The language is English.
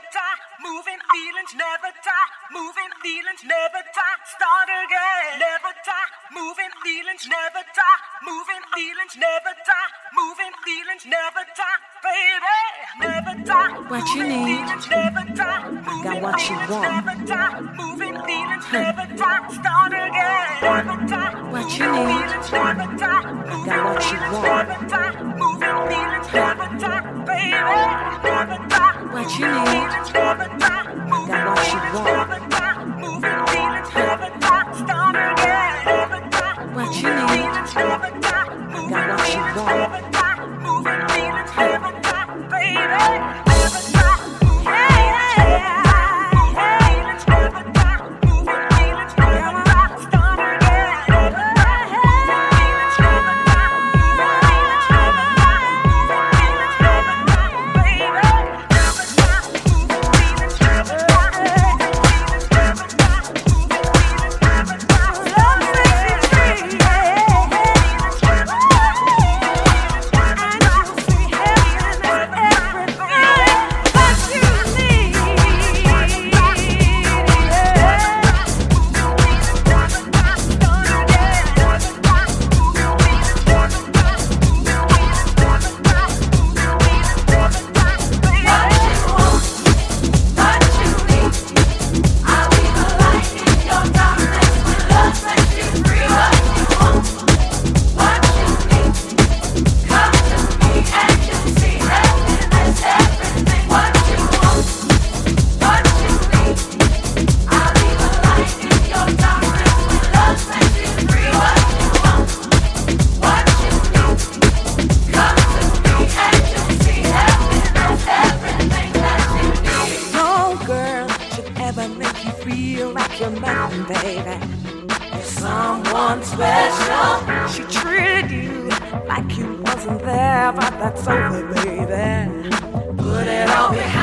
die. Moving feelings never die. Moving feelings never die. Start again. Never die. Moving feelings never die. Moving feelings never die. Moving feelings never die. Baby, never die. What you need, never die. I got what you want. Never die. Moving feelings never die. Start again. Never die. What you need, Never die. I got what you want. Never die. Moving feelings never die. Baby, never die. What you need, Never die. I got what you want. Never die. Moving feelings never die. Start again. Never die. What you need, Never die. I got what you want. Never die. Moving feelings never die. Baby, never die. Make you feel like you're nothing, baby. You're someone special. She treated you like you wasn't there, but that's over, baby. Put it all behind.